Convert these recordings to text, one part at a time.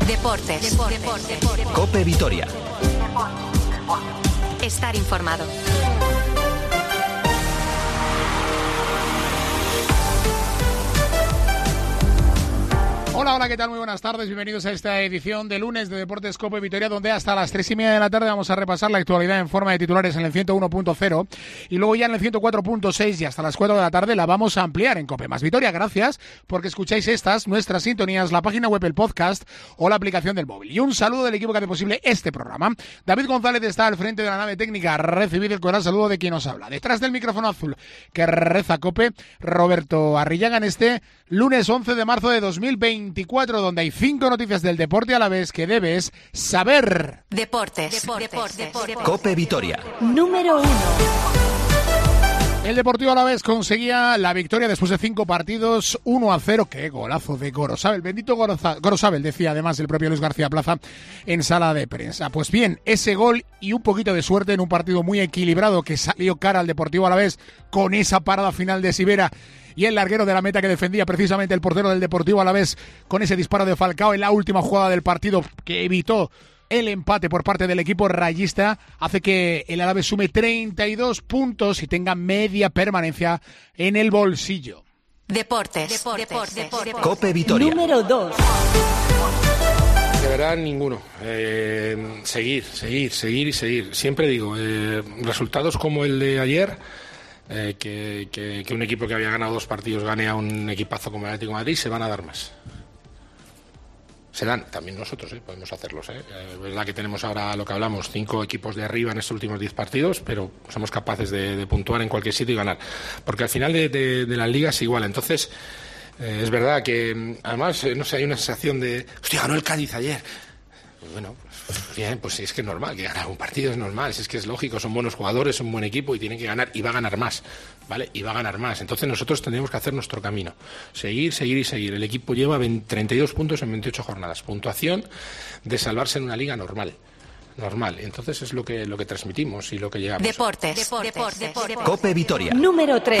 Deportes. COPE Vitoria. Estar informado. Hola, ¿qué tal? Muy buenas tardes, bienvenidos a esta edición de lunes de Deportes COPE Vitoria, donde hasta las 3:30 de la tarde vamos a repasar la actualidad en forma de titulares en el 101.0 y luego ya en el 104.6 y hasta las 4 de la tarde la vamos a ampliar en COPE Más Vitoria. Gracias porque escucháis nuestras sintonías, la página web, el podcast o la aplicación del móvil. Y un saludo del equipo que hace posible este programa. David González está al frente de la nave técnica. Recibid el cordial saludo de quien os habla. Detrás del micrófono azul que reza COPE, Roberto Arrillaga, en este lunes 11 de marzo de 2024, donde hay 5 noticias del deporte alavés que debes saber. Deportes. COPE Vitoria. Número 1. El Deportivo Alavés conseguía la victoria después de 5 partidos, 1-0. ¡Qué golazo de Gorosabel! Bendito Gorosabel, decía además el propio Luis García Plaza en sala de prensa. Pues bien, ese gol y un poquito de suerte en un partido muy equilibrado que salió cara al Deportivo Alavés con esa parada final de Sivera y el larguero de la meta que defendía precisamente el portero del Deportivo Alavés con ese disparo de Falcao en la última jugada del partido que evitó el empate por parte del equipo rayista, hace que el Alavés sume 32 puntos y tenga media permanencia en el bolsillo. Deportes. COPE Vitoria. Número 2. De verdad, ninguno. Seguir y seguir. Siempre digo, resultados como el de ayer, que un equipo que había ganado 2 partidos gane a un equipazo como el Atlético de Madrid, se van a dar más. Se dan, también nosotros podemos hacerlos. Es verdad que tenemos ahora lo que hablamos, 5 equipos de arriba en estos últimos 10 partidos, pero somos capaces de puntuar en cualquier sitio y ganar. Porque al final de las ligas es igual. Entonces, es verdad que además, no sé, hay una sensación de, hostia, ganó el Cádiz ayer. Pues bueno, bien, pues es que es normal que ganar un partido, es normal, es que es lógico, son buenos jugadores, son un buen equipo y tienen que ganar y va a ganar más, ¿vale? Y va a ganar más. Entonces nosotros tendremos que hacer nuestro camino, seguir. El equipo lleva 32 puntos en 28 jornadas, puntuación de salvarse en una liga normal. Entonces es lo que transmitimos y lo que llegamos. Deportes. COPE Vitoria. Número 3.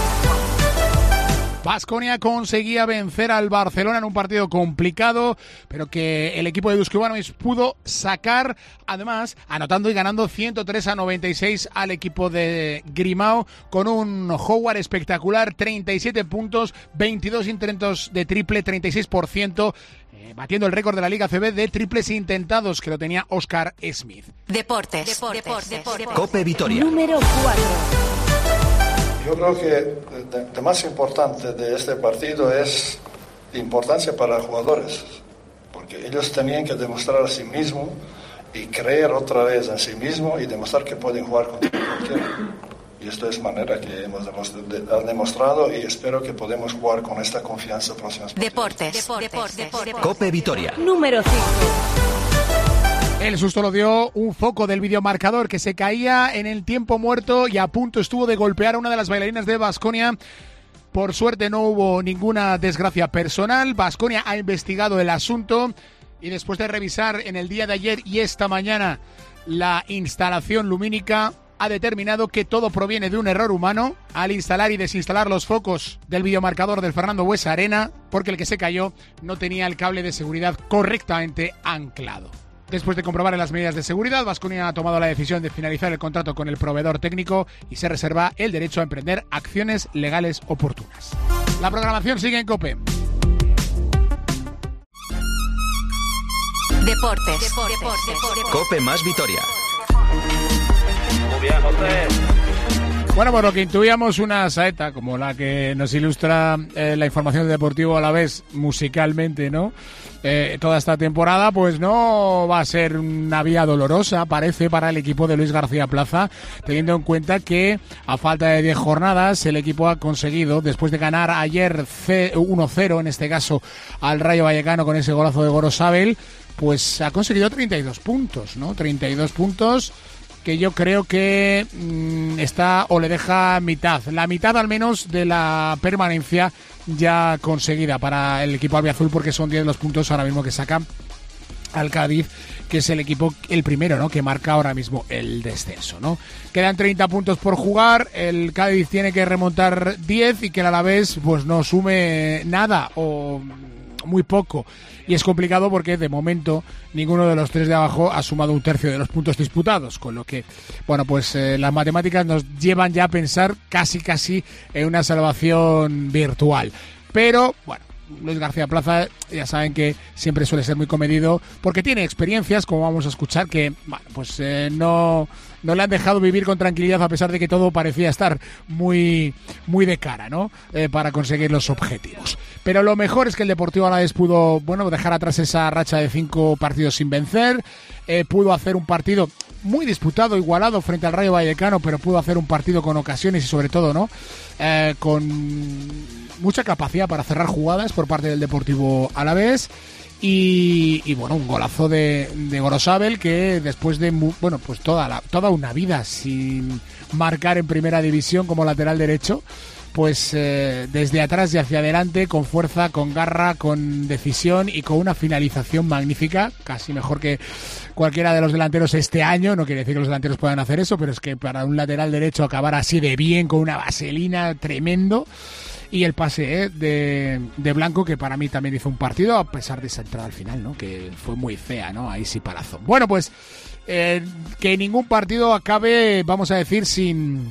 Baskonia conseguía vencer al Barcelona en un partido complicado, pero que el equipo de Dusko Ivanovic pudo sacar, además anotando y ganando 103-96 al equipo de Grimao, con un Howard espectacular, 37 puntos, 22 intentos de triple, 36%, batiendo el récord de la Liga ACB de triples intentados que lo tenía Oscar Smith. Deportes. COPE Vitoria. Número 4. Yo creo que lo más importante de este partido es la importancia para los jugadores, porque ellos tenían que demostrar a sí mismos y creer otra vez en sí mismos y demostrar que pueden jugar contra cualquiera. Y esto es manera que hemos demostrado y espero que podamos jugar con esta confianza próximas partidos. Deportes. COPE Vitoria. Número 5. El susto lo dio un foco del videomarcador que se caía en el tiempo muerto y a punto estuvo de golpear a una de las bailarinas de Baskonia. Por suerte no hubo ninguna desgracia personal. Baskonia ha investigado el asunto y después de revisar en el día de ayer y esta mañana la instalación lumínica, ha determinado que todo proviene de un error humano al instalar y desinstalar los focos del videomarcador del Fernando Buesa Arena, porque el que se cayó no tenía el cable de seguridad correctamente anclado. Después de comprobar las medidas de seguridad, Baskonia ha tomado la decisión de finalizar el contrato con el proveedor técnico y se reserva el derecho a emprender acciones legales oportunas. La programación sigue en COPE. Deportes. COPE Más Vitoria. Muy bien, José. Bueno, por lo que intuíamos, una saeta como la que nos ilustra la información del Deportivo Alavés musicalmente, ¿no? Toda esta temporada, pues no va a ser una vía dolorosa, parece, para el equipo de Luis García Plaza, teniendo en cuenta que a falta de 10 jornadas el equipo ha conseguido, después de ganar ayer 1-0, en este caso al Rayo Vallecano con ese golazo de Gorosabel, pues ha conseguido 32 puntos, ¿no? 32 puntos que yo creo que está o le deja la mitad al menos de la permanencia ya conseguida para el equipo albiazul, porque son 10 los puntos ahora mismo que saca al Cádiz, que es el equipo, el primero, ¿no?, que marca ahora mismo el descenso, ¿no? Quedan 30 puntos por jugar, el Cádiz tiene que remontar 10 y que el Alavés pues no sume nada o muy poco. Y es complicado porque de momento ninguno de los 3 de abajo ha sumado 1/3 de los puntos disputados, con lo que, bueno, pues las matemáticas nos llevan ya a pensar casi en una salvación virtual. Pero, bueno, Luis García Plaza, ya saben que siempre suele ser muy comedido porque tiene experiencias, como vamos a escuchar, que bueno, pues no le han dejado vivir con tranquilidad a pesar de que todo parecía estar muy de cara, ¿no? Para conseguir los objetivos. Pero lo mejor es que el Deportivo Alavés pudo, bueno, dejar atrás esa racha de 5 partidos sin vencer, pudo hacer un partido muy disputado, igualado frente al Rayo Vallecano, pero pudo hacer un partido con ocasiones y sobre todo, ¿no? Con mucha capacidad para cerrar jugadas por parte del Deportivo Alavés y bueno, un golazo de Gorosabel que después de pues toda una vida sin marcar en primera división como lateral derecho, pues desde atrás y hacia adelante, con fuerza, con garra, con decisión y con una finalización magnífica, casi mejor que cualquiera de los delanteros este año. No quiere decir que los delanteros puedan hacer eso, pero es que para un lateral derecho acabar así de bien, con una vaselina tremendo. Y el pase de Blanco, que para mí también hizo un partido, a pesar de esa entrada al final, ¿no? Que fue muy fea, ¿no? Ahí sí palazo. Bueno, pues que ningún partido acabe, vamos a decir, sin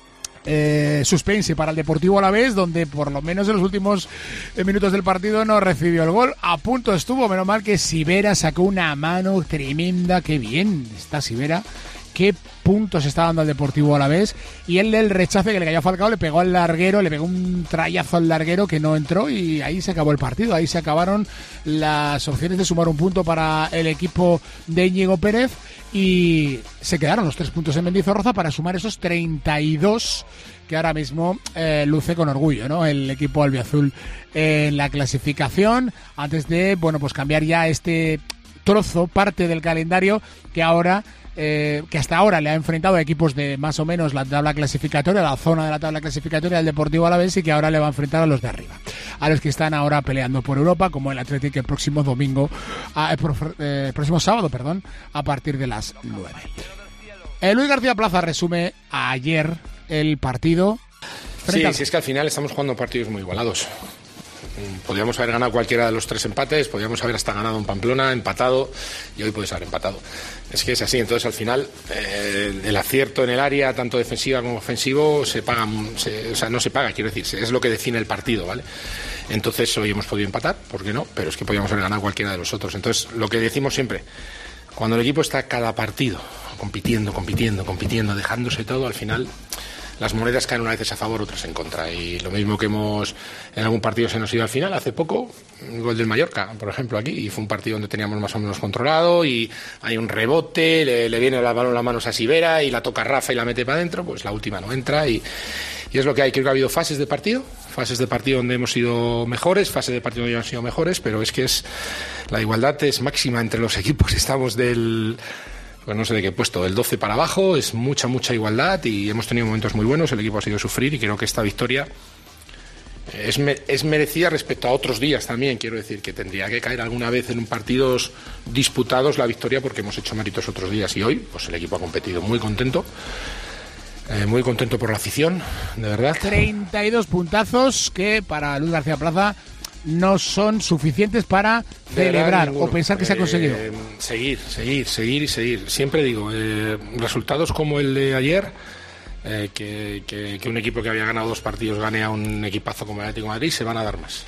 suspense para el Deportivo Alavés, donde por lo menos en los últimos minutos del partido no recibió el gol. A punto estuvo, menos mal que Sivera sacó una mano tremenda. Qué bien está Sivera. Qué puntos está dando al Deportivo Alavés. Y él, el rechace que le cayó a Falcao, le pegó al larguero, le pegó un trayazo al larguero que no entró y ahí se acabó el partido. Ahí se acabaron las opciones de sumar un punto para el equipo de Íñigo Pérez y se quedaron los 3 puntos en Mendizorroza para sumar esos 32 que ahora mismo luce con orgullo, ¿no? El equipo albiazul en la clasificación, antes de, bueno, pues cambiar ya este trozo, parte del calendario que ahora que hasta ahora le ha enfrentado a equipos de más o menos la tabla clasificatoria, la zona de la tabla clasificatoria del Deportivo Alavés, y que ahora le va a enfrentar a los de arriba, a los que están ahora peleando por Europa, como el Athletic el próximo próximo sábado, a partir de las 9. Luis García Plaza resume ayer el partido. Sí, es que al final estamos jugando partidos muy igualados. Podríamos haber ganado cualquiera de los 3 empates, podríamos haber hasta ganado en Pamplona, empatado, y hoy puedes haber empatado. Es que es así, entonces al final el acierto en el área, tanto defensiva como ofensivo, se paga, no se paga, quiero decir, es lo que define el partido, ¿vale? Entonces hoy hemos podido empatar, ¿por qué no? Pero es que podríamos haber ganado cualquiera de los otros. Entonces, lo que decimos siempre, cuando el equipo está cada partido compitiendo, dejándose todo, al final las monedas caen una vez a favor, otras en contra. Y lo mismo que en algún partido se nos iba al final, hace poco, el gol del Mallorca, por ejemplo, aquí, y fue un partido donde teníamos más o menos controlado, y hay un rebote, le viene el balón a las manos a Sivera, y la toca Rafa y la mete para adentro, pues la última no entra, y es lo que hay. Creo que ha habido fases de partido donde hemos sido mejores, fases de partido donde hemos sido mejores, pero es que la igualdad es máxima entre los equipos. Estamos pues no sé de qué puesto, del 12 para abajo, es mucha igualdad y hemos tenido momentos muy buenos, el equipo ha sido sufrir y creo que esta victoria es merecida respecto a otros días también. Quiero decir que tendría que caer alguna vez en partidos disputados la victoria porque hemos hecho méritos otros días y hoy pues el equipo ha competido muy contento por la afición, de verdad. 32 puntazos que para Luis García Plaza no son suficientes para celebrar o pensar que se ha conseguido. Seguir y seguir. Siempre digo, resultados como el de ayer, que un equipo que había ganado 2 partidos gane a un equipazo como el Atlético de Madrid, se van a dar más.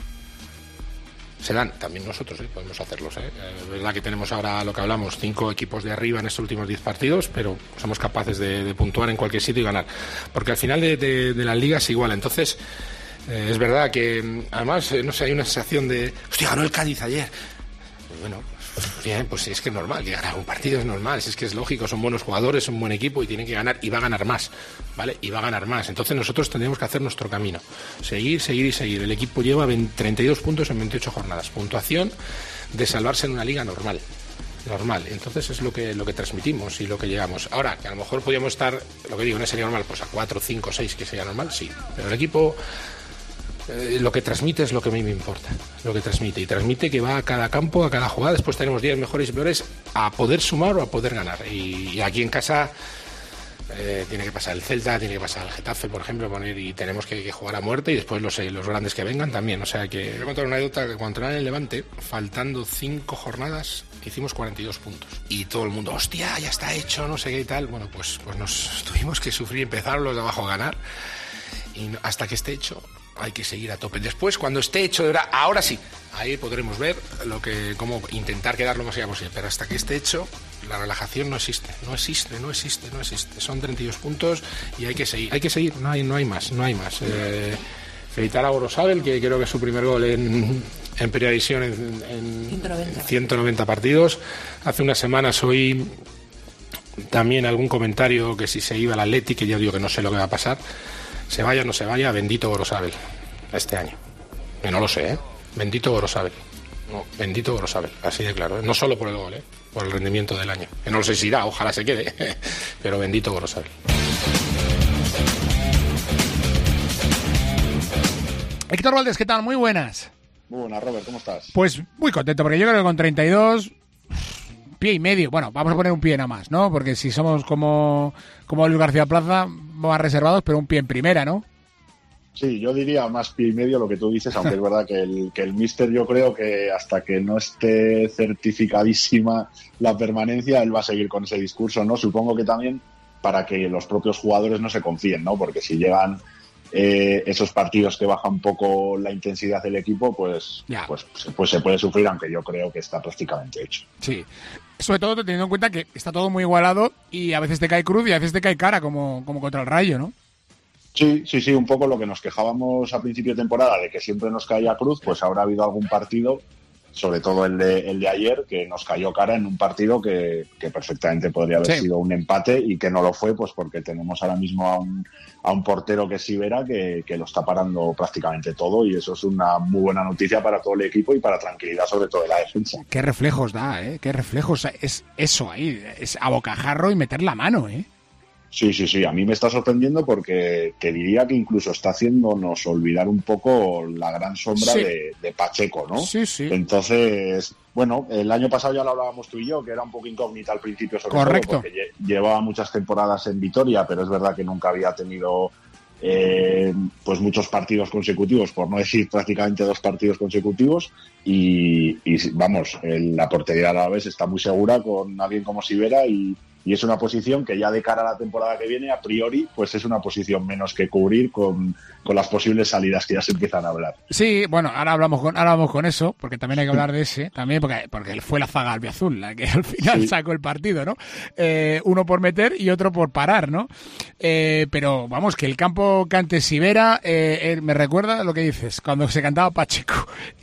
Se dan, también nosotros podemos hacerlos. Es verdad que tenemos ahora lo que hablamos, 5 equipos de arriba en estos últimos 10 partidos, pero somos capaces de puntuar en cualquier sitio y ganar. Porque al final de las ligas es igual. Entonces, es verdad que además, no sé, hay una sensación de hostia, ganó el Cádiz ayer. Bueno, bien, pues es que es normal que ganar un partido, es normal, es que es lógico, son buenos jugadores, son un buen equipo y tienen que ganar, y va a ganar más, ¿vale? Y va a ganar más. Entonces nosotros tendremos que hacer nuestro camino, seguir. El equipo lleva 32 puntos en 28 jornadas, puntuación de salvarse en una liga normal. Entonces es lo que transmitimos y lo que llegamos. Ahora, que a lo mejor podríamos estar, lo que digo, no sería normal, pues a 4, 5, 6 que sería normal, sí, pero el equipo lo que transmite es lo que a mí me importa, lo que transmite que va a cada campo, a cada jugada. Después tenemos días mejores y peores, a poder sumar o a poder ganar, y aquí en casa Tiene que pasar el Celta, tiene que pasar el Getafe, por ejemplo, y tenemos que jugar a muerte, y después los grandes que vengan también. O sea que voy a contar una anécdota, que cuando entré en el Levante, faltando 5 jornadas, hicimos 42 puntos. Y todo el mundo, hostia, ya está hecho, no sé qué y tal. Bueno, pues nos tuvimos que sufrir, empezaron los de abajo a ganar. Y hasta que esté hecho, hay que seguir a tope. Después, cuando esté hecho de verdad, ahora sí, ahí podremos ver cómo intentar quedar lo más allá posible. Pero hasta que esté hecho, la relajación no existe. Son 32 puntos y hay que seguir. No hay más. Felicitar a Gorosabel, que creo que es su primer gol en Primera División en 190 partidos. Hace unas semanas oí también algún comentario que si se iba al Atleti, que ya digo que no sé lo que va a pasar. Se vaya o no se vaya, bendito Gorosabel este año. Que no lo sé, ¿eh? Bendito Gorosabel. No, bendito Gorosabel, así de claro, ¿eh? No solo por el gol, por el rendimiento del año. Que no lo sé si irá, ojalá se quede, pero bendito Gorosabel. Héctor Valdés, ¿qué tal? Muy buenas. Muy buenas, Robert, ¿cómo estás? Pues muy contento, porque yo creo que con 32... pie y medio, bueno, vamos a poner un pie nada más, ¿no? Porque si somos como Luis García Plaza, más reservados, pero un pie en primera, ¿no? Sí, yo diría más pie y medio lo que tú dices, aunque es verdad que el míster, yo creo que hasta que no esté certificadísima la permanencia, él va a seguir con ese discurso, ¿no? Supongo que también para que los propios jugadores no se confíen, ¿no? Porque si llegan esos partidos que bajan un poco la intensidad del equipo, pues se puede sufrir, aunque yo creo que está prácticamente hecho. Sí, sobre todo teniendo en cuenta que está todo muy igualado y a veces te cae cruz y a veces te cae cara, como contra el Rayo, ¿no? Sí, un poco lo que nos quejábamos a principio de temporada de que siempre nos caía cruz, pues ahora ha habido algún partido, sobre todo el de ayer, que nos cayó cara en un partido que perfectamente podría haber sido un empate y que no lo fue, pues porque tenemos ahora mismo a un portero que es Sivera que lo está parando prácticamente todo, y eso es una muy buena noticia para todo el equipo y para tranquilidad sobre todo de la defensa. Qué reflejos da, qué reflejos, es eso ahí, es a bocajarro y meter la mano, Sí, a mí me está sorprendiendo porque te diría que incluso está haciéndonos olvidar un poco la gran sombra de Pacheco, ¿no? Sí. Entonces, bueno, el año pasado ya lo hablábamos tú y yo, que era un poco incógnita al principio, sobre todo porque llevaba muchas temporadas en Vitoria, pero es verdad que nunca había tenido pues muchos partidos consecutivos, por no decir prácticamente 2 partidos consecutivos, y vamos, la portería de Alavés está muy segura con alguien como Sivera y es una posición que ya de cara a la temporada que viene, a priori, pues es una posición menos que cubrir con las posibles salidas que ya se empiezan a hablar. Sí, bueno, ahora hablamos con eso, porque también hay que hablar de ese, también porque fue la zaga albiazul la que al final sacó el partido, ¿no? Uno por meter y otro por parar, ¿no? Pero vamos, que el campo cante Sivera me recuerda lo que dices, cuando se cantaba Pacheco.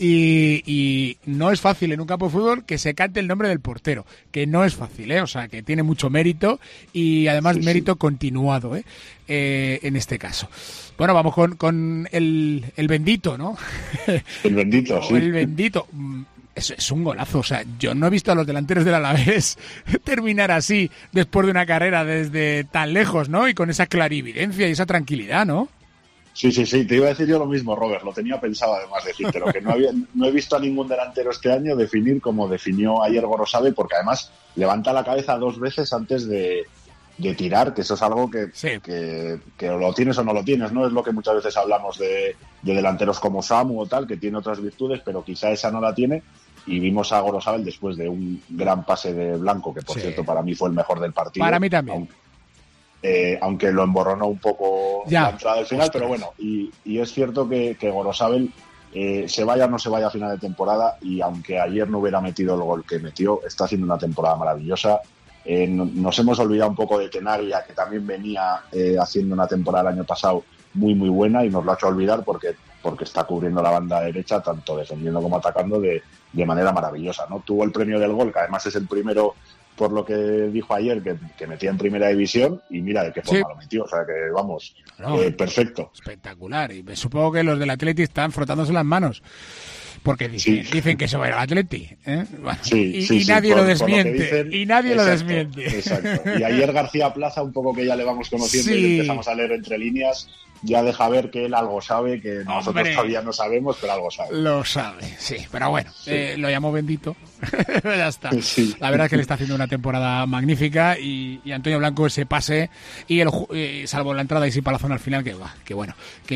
Y no es fácil en un campo de fútbol que se cante el nombre del portero, que no es fácil, o sea, que tiene mucho mérito y además mérito continuado, en este caso. Bueno, vamos con el bendito, ¿no? El bendito, sí. El bendito. Es un golazo, o sea, yo no he visto a los delanteros del Alavés terminar así después de una carrera desde tan lejos, ¿no? Y con esa clarividencia y esa tranquilidad, ¿no? Sí, te iba a decir yo lo mismo, Robert, lo tenía pensado además decirte, lo que no he visto a ningún delantero este año definir como definió ayer Gorosabel, porque además levanta la cabeza 2 veces antes de tirar, que eso es algo que lo tienes o no lo tienes, ¿no? Es lo que muchas veces hablamos de delanteros como Samu o tal, que tiene otras virtudes, pero quizá esa no la tiene, y vimos a Gorosabel después de un gran pase de Blanco, que por cierto para mí fue el mejor del partido. Para mí también. Aunque lo emborronó un poco la entrada del final, pero bueno, y es cierto que Gorosabel, se vaya o no se vaya a final de temporada, y aunque ayer no hubiera metido el gol que metió, está haciendo una temporada maravillosa. Nos hemos olvidado un poco de Tenaglia, que también venía haciendo una temporada el año pasado muy muy buena, y nos lo ha hecho olvidar porque está cubriendo la banda derecha, tanto defendiendo como atacando de manera maravillosa, ¿no? Tuvo el premio del gol, que además es el primero, por lo que dijo ayer, que metía en primera división, y mira de qué forma lo metió, o sea que vamos, perfecto. Espectacular, y supongo que los del Atleti están frotándose las manos. porque dicen que eso era el Atleti, ¿eh? Bueno, y nadie lo desmiente, dicen, y nadie exacto, lo desmiente. Exacto. Y ayer García Plaza, un poco que ya le vamos conociendo y empezamos a leer entre líneas, ya deja ver que él algo sabe, que nosotros todavía no sabemos, pero algo sabe. Lo sabe, sí, pero bueno, lo llamó bendito, ya está. Sí. La verdad es que le está haciendo una temporada magnífica y Antonio Blanco ese pase y salvo la entrada y sí para la zona al final, que bueno,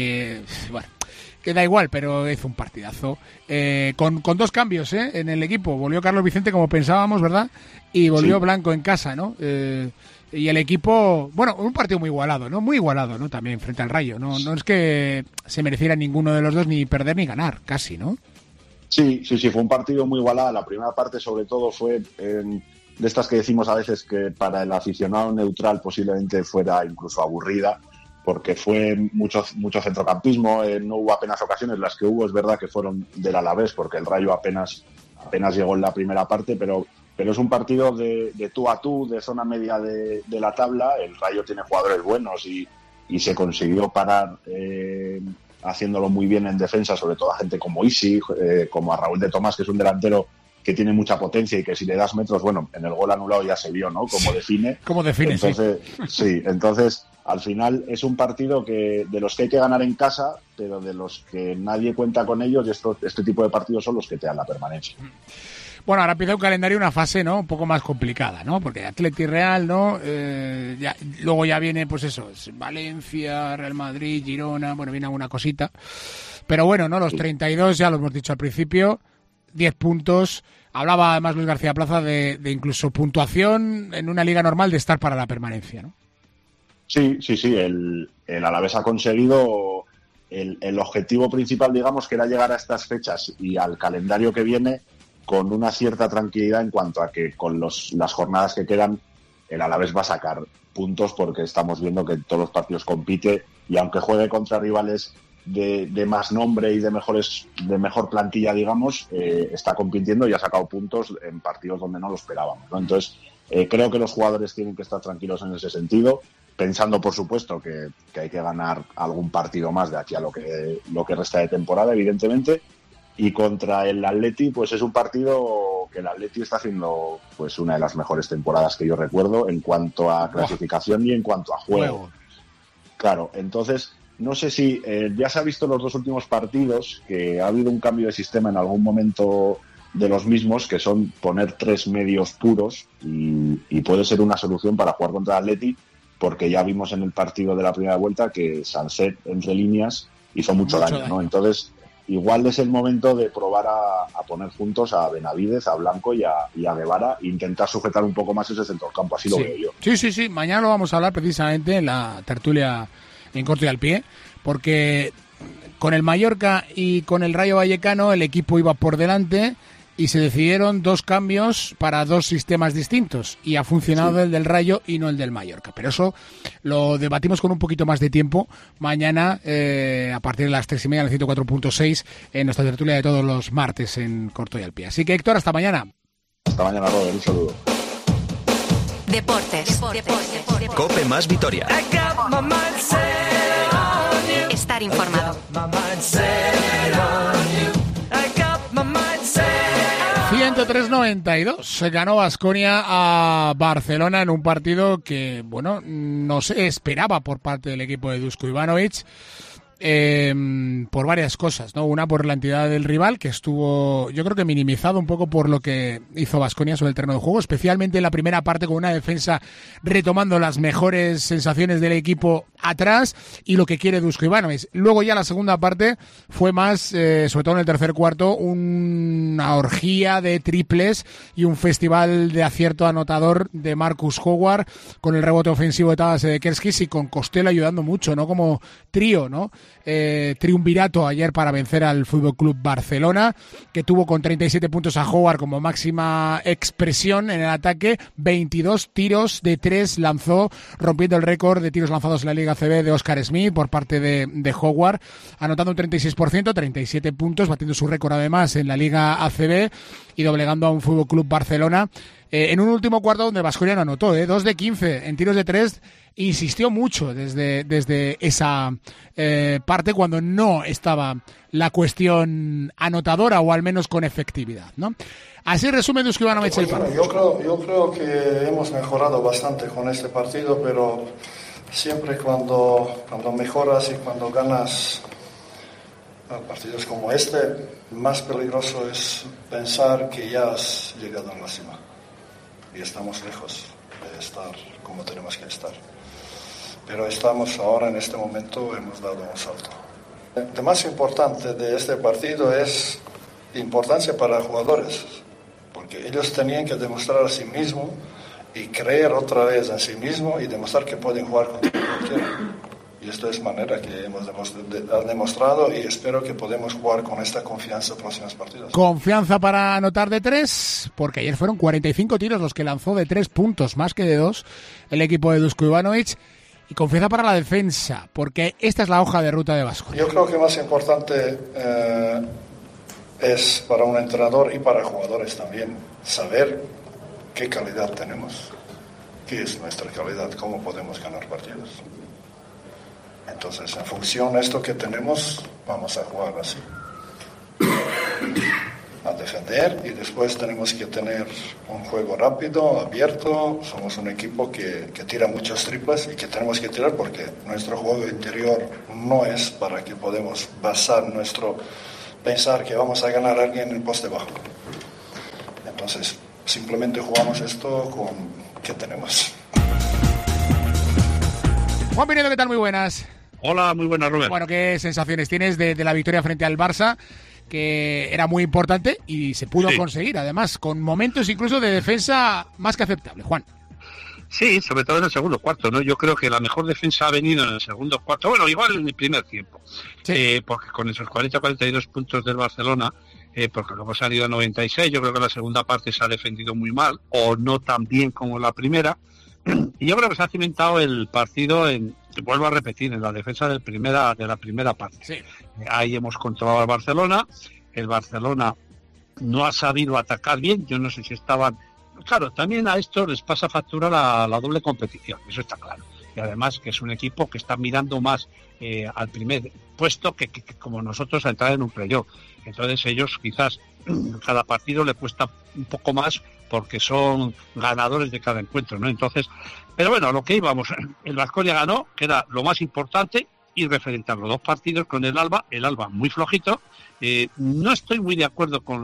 que da igual, pero hizo un partidazo. Con 2 cambios en el equipo. Volvió Carlos Vicente como pensábamos, ¿verdad? Y volvió Blanco en casa, ¿no? Y el equipo, bueno, un partido muy igualado, ¿no? Muy igualado, ¿no? También frente al Rayo. No es que se mereciera ninguno de los dos ni perder ni ganar, casi, ¿no? Sí, fue un partido muy igualado. La primera parte, sobre todo, fue de estas que decimos a veces que para el aficionado neutral posiblemente fuera incluso aburrida, porque fue mucho centrocampismo, no hubo apenas ocasiones. Las que hubo es verdad que fueron del Alavés, porque el Rayo apenas llegó en la primera parte, pero es un partido de tú a tú, de zona media de la tabla. El Rayo tiene jugadores buenos y se consiguió parar haciéndolo muy bien en defensa, sobre todo a gente como Isi, como a Raúl de Tomás, que es un delantero que tiene mucha potencia y que si le das metros, bueno, en el gol anulado ya se vio, ¿no? Cómo define. Entonces, al final es un partido de los que hay que ganar en casa, pero de los que nadie cuenta con ellos, y este tipo de partidos son los que te dan la permanencia. Bueno, ahora empieza un calendario, una fase, ¿no? Un poco más complicada, ¿no? Porque Atleti Real, ¿no? Luego ya viene, pues eso, Valencia, Real Madrid, Girona, bueno, viene alguna cosita. Pero bueno, ¿no? Los 32, ya lo hemos dicho al principio, 10 puntos. Hablaba además Luis García Plaza de incluso puntuación en una liga normal de estar para la permanencia, ¿no? Sí. El Alavés ha conseguido el objetivo principal, digamos, que era llegar a estas fechas y al calendario que viene con una cierta tranquilidad en cuanto a que con las jornadas que quedan el Alavés va a sacar puntos, porque estamos viendo que en todos los partidos compite y aunque juegue contra rivales de más nombre y de mejor plantilla, digamos, está compitiendo y ha sacado puntos en partidos donde no lo esperábamos, ¿no? Entonces, creo que los jugadores tienen que estar tranquilos en ese sentido, pensando, por supuesto, que hay que ganar algún partido más de aquí a lo que resta de temporada, evidentemente. Y contra el Atleti, pues es un partido que el Atleti está haciendo pues una de las mejores temporadas que yo recuerdo en cuanto a clasificación y en cuanto a juego. Claro, entonces no sé si ya se ha visto en los 2 últimos partidos que ha habido un cambio de sistema en algún momento de los mismos, que son poner 3 medios puros y puede ser una solución para jugar contra el Atleti, porque ya vimos en el partido de la primera vuelta que Sancet entre líneas hizo mucho daño, ¿no? Entonces igual es el momento de probar a poner juntos a Benavídez, a Blanco y a Guevara e intentar sujetar un poco más ese centrocampo, así lo veo yo. Sí, mañana lo vamos a hablar precisamente en la tertulia en Corto y al Pie, porque con el Mallorca y con el Rayo Vallecano el equipo iba por delante y se decidieron 2 cambios para 2 sistemas distintos y ha funcionado el del Rayo y no el del Mallorca. Pero eso lo debatimos con un poquito más de tiempo mañana a partir de las 3:30 en el 104.6 en nuestra tertulia de todos los martes en Corto y al Pie. Así que, Héctor, hasta mañana. Hasta mañana, Robert. Un saludo. Deportes. COPE más Vitoria. Estar informado. 103-92 se ganó Baskonia a Barcelona en un partido que, bueno, no se esperaba por parte del equipo de Dusko Ivanovic. Por varias cosas, ¿no? Una, por la entidad del rival, que estuvo, yo creo que minimizado un poco por lo que hizo Baskonia sobre el terreno de juego, especialmente en la primera parte, con una defensa retomando las mejores sensaciones del equipo atrás y lo que quiere Dusko Ivanovic. Luego ya la segunda parte fue más, sobre todo en el tercer cuarto, una orgía de triples y un festival de acierto anotador de Marcus Howard, con el rebote ofensivo de Tadas Sedekerskis y con Costello ayudando mucho, ¿no? Como trío, ¿no? Triunvirato ayer para vencer al Fútbol Club Barcelona, que tuvo con 37 puntos a Howard como máxima expresión en el ataque. 22 tiros de 3 lanzó, rompiendo el récord de tiros lanzados en la Liga ACB de Oscar Smith por parte de Howard, anotando un 36%, 37 puntos, batiendo su récord además en la Liga ACB. y doblegando a un Fútbol Club Barcelona en un último cuarto donde Baskonia no anotó, 2 de 15 en tiros de 3. Insistió mucho desde esa parte cuando no estaba la cuestión anotadora o al menos con efectividad, ¿no? Así resume Dusko Ivanovic el partido. Yo creo que hemos mejorado bastante con este partido, pero siempre cuando mejoras y cuando ganas partidos como este, más peligroso es pensar que ya has llegado a la cima y estamos lejos de estar como tenemos que estar. Pero estamos ahora, en este momento, hemos dado un salto. Lo más importante de este partido es importancia para los jugadores, porque ellos tenían que demostrar a sí mismos y creer otra vez en sí mismos y demostrar que pueden jugar contra cualquiera. Y esto es manera que hemos demostrado y espero que podamos jugar con esta confianza en los próximos partidos. Confianza para anotar de 3, porque ayer fueron 45 tiros los que lanzó de 3 puntos, más que de 2, el equipo de Dusko Ivanovic. Y confianza para la defensa, porque esta es la hoja de ruta de Baskonia. Yo creo que más importante es para un entrenador y para jugadores también saber qué calidad tenemos, qué es nuestra calidad, cómo podemos ganar partidos. Entonces, en función de esto que tenemos, vamos a jugar así. A defender y después tenemos que tener un juego rápido, abierto. Somos un equipo que tira muchos triples y que tenemos que tirar porque nuestro juego interior no es para que podamos basar pensar que vamos a ganar a alguien en el poste bajo. Entonces, simplemente jugamos esto con ¿qué tenemos? Juan Pinedo, ¿qué tal? Muy buenas. Hola, muy buenas, Robert. Bueno, ¿qué sensaciones tienes de la victoria frente al Barça? Que era muy importante y se pudo conseguir, además, con momentos incluso de defensa más que aceptable. Juan. Sí, sobre todo en el segundo cuarto, ¿no? Yo creo que la mejor defensa ha venido en el segundo cuarto, bueno, igual en el primer tiempo, porque con esos 40-42 puntos del Barcelona, porque luego se han ido a 96, yo creo que la segunda parte se ha defendido muy mal, o no tan bien como la primera, y yo creo que se ha cimentado el partido vuelvo a repetir, en la defensa de la primera parte. Sí. Ahí hemos controlado al Barcelona. El Barcelona no ha sabido atacar bien. Yo no sé si estaban... Claro, también a esto les pasa factura la doble competición, eso está claro. Y además que es un equipo que está mirando más al primer puesto que como nosotros a entrar en un playoff. Entonces ellos quizás cada partido le cuesta un poco más porque son ganadores de cada encuentro, ¿no? Entonces, pero bueno, a lo que íbamos, el Baskonia ganó, que era lo más importante, y referente a los 2 partidos con el Alba muy flojito. No estoy muy de acuerdo con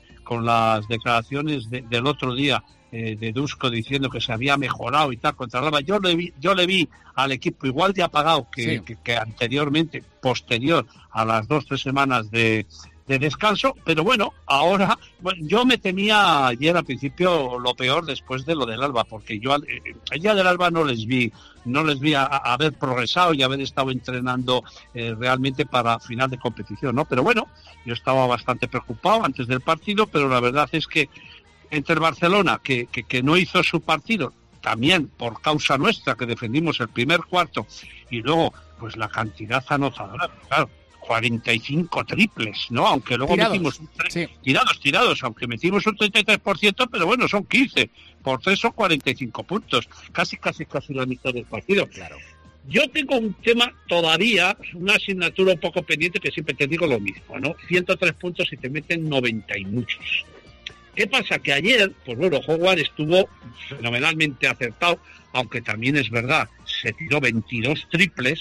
las declaraciones del otro día de Dusko diciendo que se había mejorado y tal contra el Alba. Yo le vi al equipo igual de apagado que anteriormente, posterior a las 2-3 semanas de descanso, pero bueno, ahora yo me temía ayer al principio lo peor después de lo del Alba, porque yo allá del Alba no les vi haber progresado y haber estado entrenando realmente para final de competición, ¿no? Pero bueno, yo estaba bastante preocupado antes del partido, pero la verdad es que entre el Barcelona, que no hizo su partido, también por causa nuestra, que defendimos el primer cuarto, y luego pues la cantidad anotadora, claro, 45 triples, ¿no? Aunque luego metimos tirados, aunque metimos un 33%, pero bueno, son 15, por 3 son 45 puntos, casi la mitad del partido. Claro. Yo tengo un tema todavía, una asignatura un poco pendiente que siempre te digo lo mismo, ¿no? 103 puntos y te meten 90 y muchos. ¿Qué pasa? Que ayer, pues bueno, Howard estuvo fenomenalmente acertado, aunque también es verdad, se tiró 22 triples,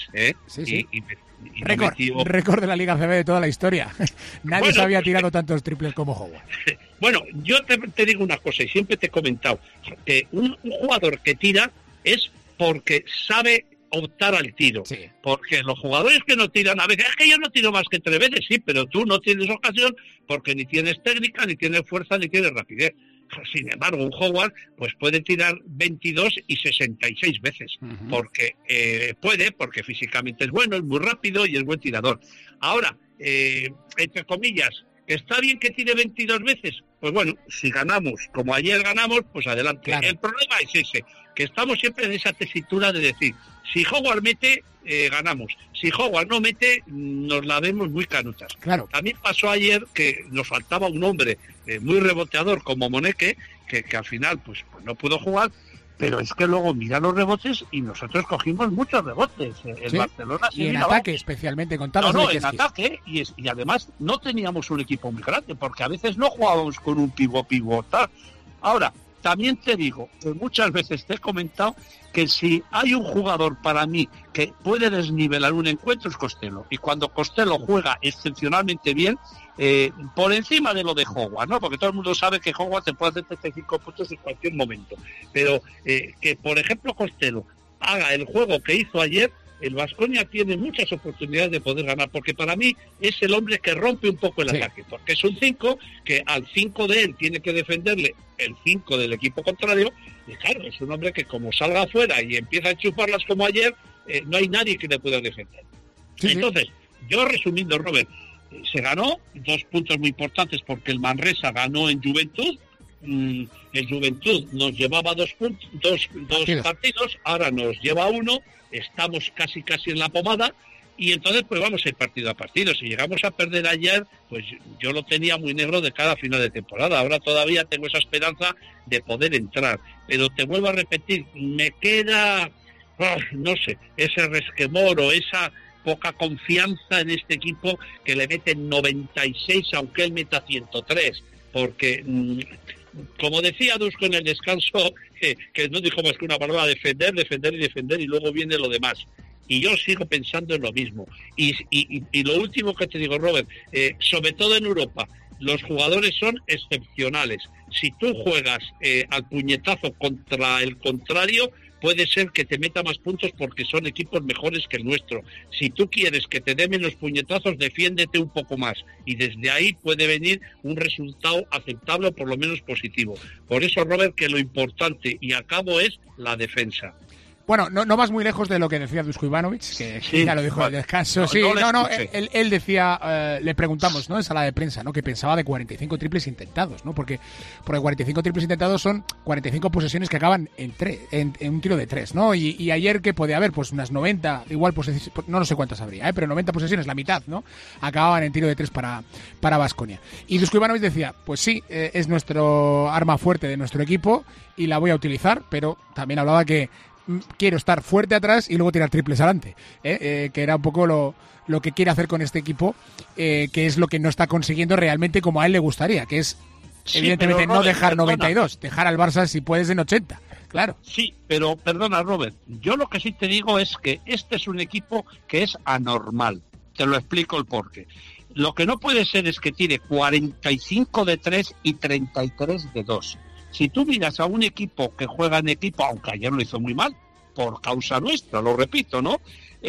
y récord de la Liga CB de toda la historia. Nadie se había tirado tantos triples como Howard. Bueno, yo te digo una cosa, y siempre te he comentado, que un jugador que tira es porque sabe optar al tiro, porque los jugadores que no tiran a veces, es que yo no tiro más que 3 veces, sí, pero tú no tienes ocasión porque ni tienes técnica, ni tienes fuerza, ni tienes rapidez. Sin embargo, un Howard pues puede tirar 22 y 66 veces, porque porque físicamente es bueno, es muy rápido y es buen tirador. Ahora, entre comillas, ¿Está bien que tire 22 veces? Pues bueno, si ganamos, como ayer ganamos, pues adelante. Claro. El problema es ese, que estamos siempre en esa tesitura de decir, si Howard mete, ganamos. Si Howard no mete, nos la vemos muy canutas. Claro. También pasó ayer que nos faltaba un hombre muy reboteador como Moneke, que al final pues no pudo jugar. Pero es que luego mira los rebotes y nosotros cogimos muchos rebotes. El sí. Barcelona y en ataque especialmente, con Talas. No, en ataque, y además no teníamos un equipo muy grande, porque a veces no jugábamos con un pivot tal. Ahora, también te digo, que muchas veces te he comentado que si hay un jugador para mí que puede desnivelar un encuentro es Costello. Y cuando Costello juega excepcionalmente bien, por encima de lo de Howard, ¿no? Porque todo el mundo sabe que Howard te puede hacer 35 puntos en cualquier momento. Pero que, por ejemplo, Costello haga el juego que hizo ayer, el Baskonia tiene muchas oportunidades de poder ganar, porque para mí es el hombre que rompe un poco el ataque, porque es un 5 que al 5 de él tiene que defenderle el 5 del equipo contrario, y claro, es un hombre que como salga afuera y empieza a enchufarlas como ayer, no hay nadie que le pueda defender. Sí, entonces, yo resumiendo, Robert, se ganó 2 puntos muy importantes porque el Manresa ganó en Juventud. El Juventud nos llevaba 2 partidos, ahora nos lleva 1, estamos casi en la pomada y entonces pues vamos a ir partido a partido. Si llegamos a perder ayer, pues yo lo tenía muy negro de cada final de temporada. Ahora todavía tengo esa esperanza de poder entrar, pero te vuelvo a repetir, me queda, no sé, ese resquemor o esa poca confianza en este equipo que le meten 96 aunque él meta 103, porque como decía Dusko en el descanso, que no dijo más que una palabra, defender y luego viene lo demás. Y yo sigo pensando en lo mismo. Y lo último que te digo, Robert, sobre todo en Europa, los jugadores son excepcionales. Si tú juegas al puñetazo contra el contrario, puede ser que te meta más puntos porque son equipos mejores que el nuestro. Si tú quieres que te den menos puñetazos, defiéndete un poco más. Y desde ahí puede venir un resultado aceptable o por lo menos positivo. Por eso, Robert, que lo importante, y acabo, es la defensa. Bueno, no vas muy lejos de lo que decía Dusko Ivanovic, que ya lo dijo en el descanso. Él decía, le preguntamos, ¿no?, en sala de prensa, ¿no?, que pensaba de 45 triples intentados, ¿no? Porque 45 triples intentados son 45 posesiones que acaban en un tiro de 3, ¿no? Y ayer, que podía haber, pues unas 90, igual posesiones, no sé cuántas habría, pero 90 posesiones, la mitad, ¿no?, acababan en tiro de 3 para Baskonia. Y Dusko Ivanovic decía, pues sí, es nuestro arma fuerte de nuestro equipo y la voy a utilizar, pero también hablaba que quiero estar fuerte atrás y luego tirar triples adelante, que era un poco lo que quiere hacer con este equipo, que es lo que no está consiguiendo realmente como a él le gustaría, que es evidentemente pero, Robert, no dejar 92, dejar al Barça si puedes en 80, claro. Sí, pero perdona, Robert, yo lo que sí te digo es que este es un equipo que es anormal, te lo explico el porqué. Lo que no puede ser es que tire 45 de 3 y 33 de 2. Si tú miras a un equipo que juega en equipo, aunque ayer lo hizo muy mal, por causa nuestra, lo repito, ¿no?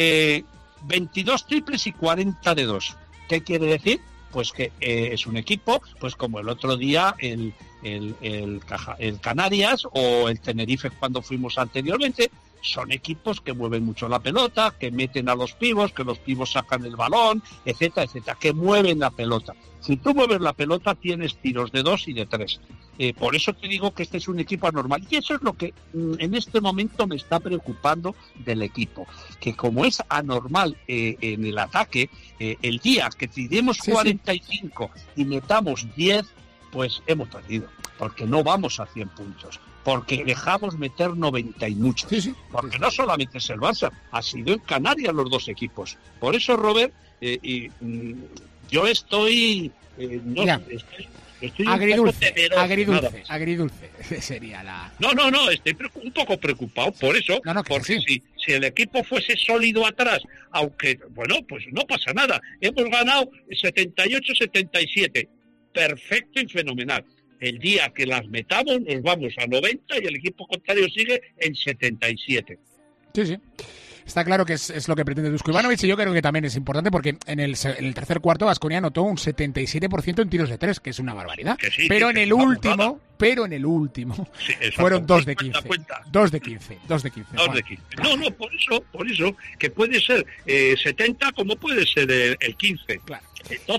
22 triples y 40 de 2. ¿Qué quiere decir? Pues que es un equipo, pues como el otro día el Canarias o el Tenerife cuando fuimos anteriormente, son equipos que mueven mucho la pelota, que meten a los pibos, que los pibos sacan el balón, etcétera, etcétera, que mueven la pelota. Si tú mueves la pelota, tienes tiros de 2 y de 3. Por eso te digo que este es un equipo anormal. Y eso es lo que en este momento me está preocupando del equipo. Que como es anormal en el ataque, el día que tiremos 45 y metamos 10, pues hemos perdido. Porque no vamos a 100 puntos. Porque dejamos meter 90 y muchos. Porque no solamente es el Barça, ha sido en Canarias los dos equipos. Por eso, Robert, yo estoy... estoy agridulce sería la... No, estoy un poco preocupado por eso, porque si el equipo fuese sólido atrás, aunque, bueno, pues no pasa nada. Hemos ganado 78-77. Perfecto y fenomenal. El día que las metamos nos vamos a 90 y el equipo contrario sigue en 77. Sí. Está claro que es lo que pretende Dusko Ivanovic y yo creo que también es importante porque en el tercer cuarto Baskonia anotó un 77% en tiros de 3, que es una barbaridad. Pero en el último fueron 2 de 15. 2 de 15. No, por eso, que puede ser 70 como puede ser el 15. Claro. Entonces,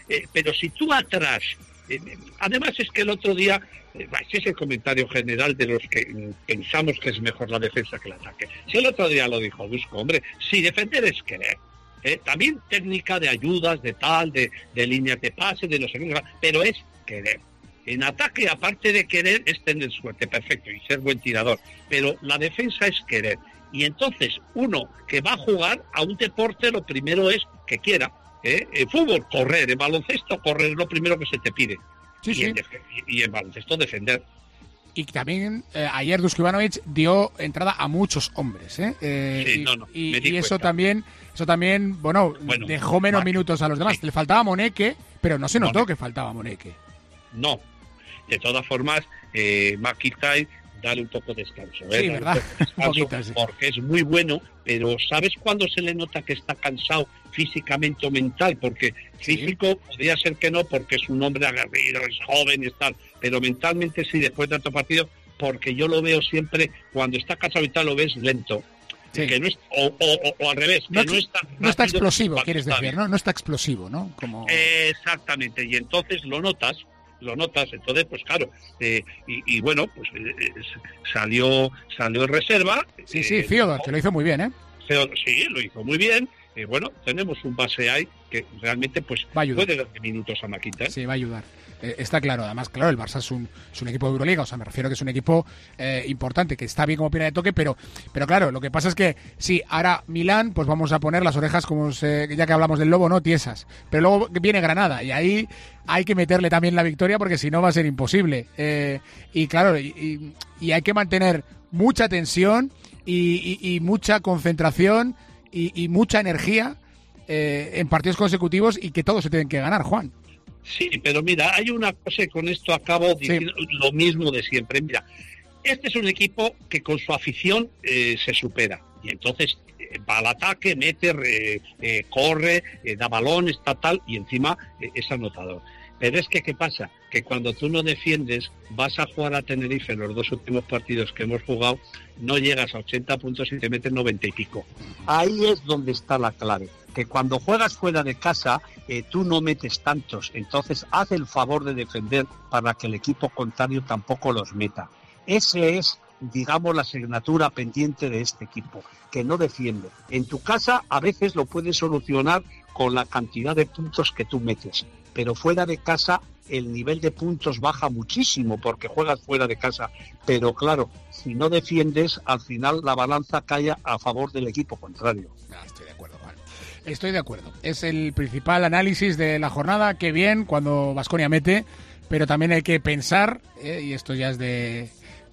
pero si tú atrás, además es que el otro día, ese es el comentario general de los que pensamos que es mejor la defensa que el ataque. Si el otro día lo dijo Dusko, hombre, si defender es querer. También técnica de ayudas, de tal, de líneas de pase, de no sé qué, pero es querer. En ataque, aparte de querer, es tener suerte, perfecto, y ser buen tirador. Pero la defensa es querer. Y entonces, uno que va a jugar a un deporte, lo primero es que quiera. En fútbol, correr. En baloncesto, correr es lo primero que se te pide. Sí. Y en baloncesto, defender. Y también ayer Dusko Ivanovic dio entrada a muchos hombres. Y eso también, bueno, dejó menos minutos a los demás. Le faltaba Moneke, pero no se notó que faltaba Moneke. No. De todas formas, McIntyre, dale un poco de descanso. Sí, ¿verdad? Porque es muy bueno, pero ¿sabes cuándo se le nota que está cansado físicamente o mental? Porque físico podría ser que no, porque es un hombre aguerrido, es joven y tal, pero mentalmente sí, después de tanto partido, porque yo lo veo siempre, cuando está cansado y tal, lo ves lento. Sí. Que no es, o al revés, que no está explosivo, quieres decir, ¿no? No está explosivo, ¿no? Exactamente, y entonces lo notas, entonces pues claro, y bueno, pues salió en reserva. Sí, Fiodor, que lo hizo muy bien, Sí, lo hizo muy bien. Bueno, tenemos un base ahí que realmente pues puede darle minutos a McIntyre. Sí, va a ayudar. Está claro, además, claro, el Barça es un equipo de Euroliga, o sea, me refiero que es un equipo importante, que está bien como piedra de toque, pero claro, lo que pasa es que sí, ahora Milán, pues vamos a poner las orejas, ya que hablamos del Lobo, no tiesas, pero luego viene Granada, y ahí hay que meterle también la victoria, porque si no va a ser imposible. Y claro, y hay que mantener mucha tensión y mucha concentración y mucha energía en partidos consecutivos, y que todos se tienen que ganar, Juan. Sí, pero mira, hay una cosa, y con esto acabo diciendo lo mismo de siempre. Mira, este es un equipo que con su afición se supera, y entonces va al ataque, mete, corre, da balón, está tal, y encima es anotador. Pero es que, ¿qué pasa? Que cuando tú no defiendes, vas a jugar a Tenerife en los 2 últimos partidos que hemos jugado, no llegas a 80 puntos y te meten 90 y pico. Ahí es donde está la clave, que cuando juegas fuera de casa, tú no metes tantos, entonces haz el favor de defender para que el equipo contrario tampoco los meta. Ese es, digamos, la asignatura pendiente de este equipo, que no defiende. En tu casa a veces lo puedes solucionar con la cantidad de puntos que tú metes, pero fuera de casa el nivel de puntos baja muchísimo porque juegas fuera de casa. Pero claro, si no defiendes, al final la balanza cae a favor del equipo contrario. Estoy de acuerdo, Juan. Estoy de acuerdo. Es el principal análisis de la jornada. Qué bien cuando Baskonia mete, pero también hay que pensar, y esto ya es de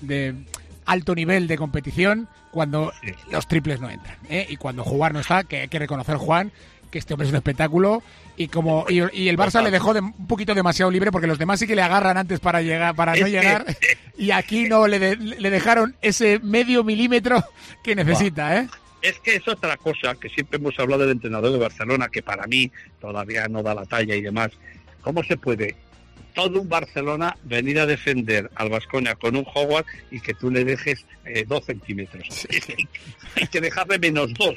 alto nivel de competición, cuando los triples no entran, y cuando jugar no está, que hay que reconocer, Juan, que este hombre es un espectáculo, y el Barça le dejó un poquito demasiado libre, porque los demás sí que le agarran antes para no llegar, y aquí no le dejaron ese medio milímetro que necesita, Es que es otra cosa, que siempre hemos hablado del entrenador de Barcelona, que para mí todavía no da la talla y demás. ¿Cómo se puede todo un Barcelona venir a defender al Baskonia con un Howard y que tú le dejes 2 centímetros? Sí. Hay que dejarle -2.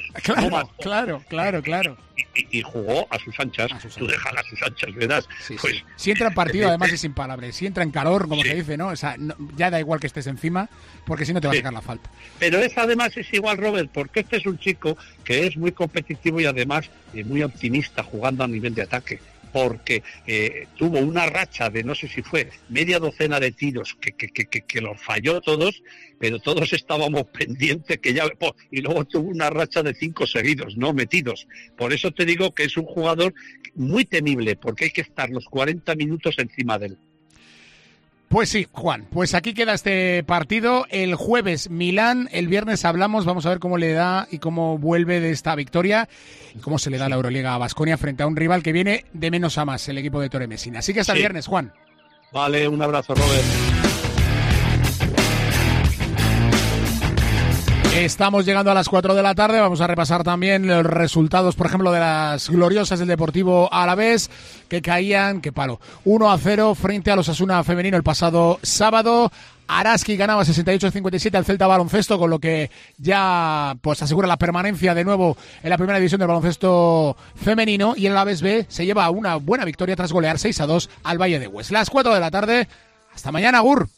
Claro. Y jugó a sus anchas. Tú déjala a sus anchas, ¿verdad? Sí. Si entra en partido, además es sin palabras. Si entra en calor, como se dice, ¿no? O sea, ya da igual que estés encima, porque si no te va a sacar la falta. Pero además es igual, Robert, porque este es un chico que es muy competitivo y además muy optimista jugando a nivel de ataque. Porque tuvo una racha de, no sé si fue media docena de tiros que los falló todos, pero todos estábamos pendientes y luego tuvo una racha de 5 seguidos, no metidos. Por eso te digo que es un jugador muy temible, porque hay que estar los 40 minutos encima de él. Pues sí, Juan, pues aquí queda este partido. El jueves Milán, el viernes hablamos, vamos a ver cómo le da y cómo vuelve de esta victoria y cómo se le da la Euroliga a Baskonia frente a un rival que viene de menos a más, el equipo de Tore Messina. Así que hasta el viernes, Juan. Vale, un abrazo, Robert. Estamos llegando a las 4 de la tarde. Vamos a repasar también los resultados, por ejemplo, de las gloriosas del Deportivo Alavés, que caían, qué palo, 1-0 frente al Osasuna femenino el pasado sábado. Araski ganaba 68-57 al Celta Baloncesto, con lo que ya pues asegura la permanencia de nuevo en la primera división del baloncesto femenino, y el Alavés B se lleva una buena victoria tras golear 6-2 al Valle de Hues. Las 4 de la tarde. Hasta mañana, Agur.